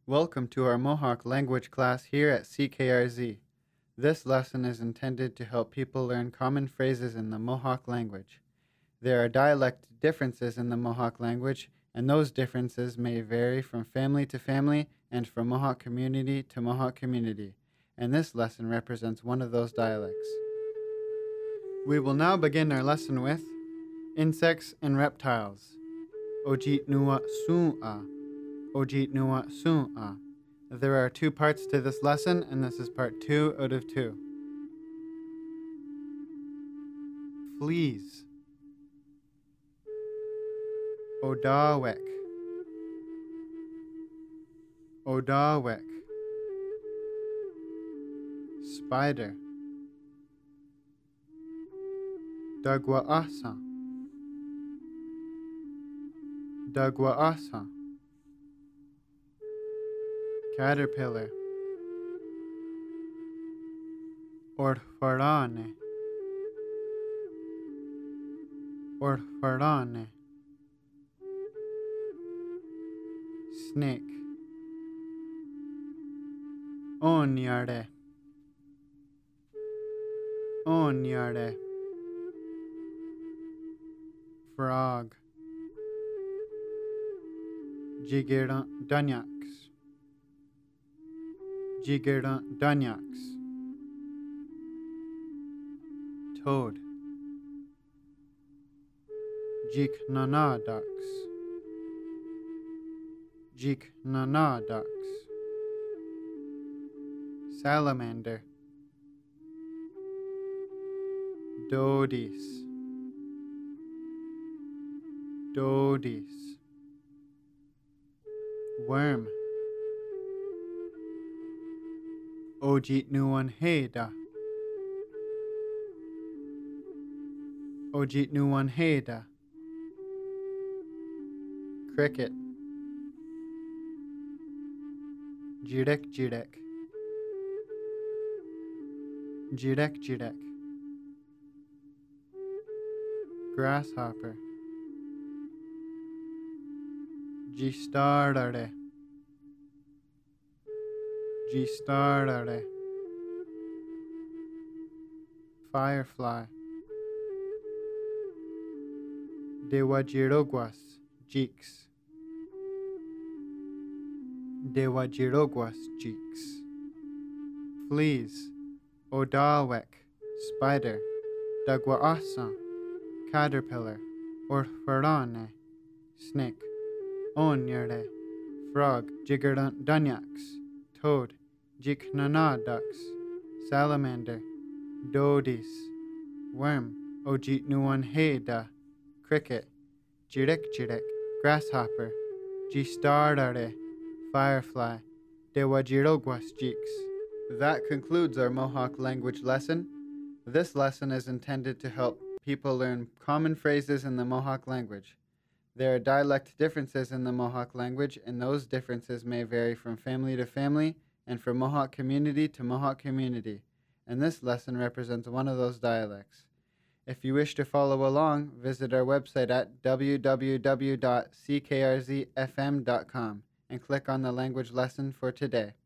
Welcome to our Mohawk language class here at CKRZ. This lesson is intended to help people learn common phrases in the Mohawk language. There are dialect differences in the Mohawk language, and those differences may vary from family to family and from Mohawk community to Mohawk community, and this lesson represents one of those dialects. We will now begin our lesson with insects and reptiles. Ojit nuwa su'a. Ojit nuwa su'a. There are 2 parts to this lesson, and this is part 2 out of 2. Fleas. Odawek. Odawek. Spider. Dagwaasa. Dagwaasa. Caterpillar. Orfarane. Orfarane. Snake. Onyare. Onyare. Frog. Jigerdanyaks. Jigerdanyaks. Toad. Jiknanadaks. Jiknanadaks. Salamander. Dodis. Dodis. Worm. Ojit nuwan heda. Ojit nuwan heda. Cricket. Jirek jirek. Jirek jirek. Grasshopper. Gistarare. Gistarare. Firefly. Dewajiroguas jiks. Dewajiroguas jiks. Fleas. Odawek. Spider. Dagwaasa. Caterpillar. Orfarane. Snake. Onyare. Frog. Jigerdanyaks. Toad. Jiknanadaks. Salamander. Dodis. Worm. Ojit nuwan heda. Cricket. Jirek jirek. Grasshopper. Gistarare. Firefly. Dewajiroguas jiks. That concludes our Mohawk language lesson. This lesson is intended to help people learn common phrases in the Mohawk language. There are dialect differences in the Mohawk language, and those differences may vary from family to family and from Mohawk community to Mohawk community, and this lesson represents one of those dialects. If you wish to follow along, visit our website at www.ckrзfm.com and click on the language lesson for today.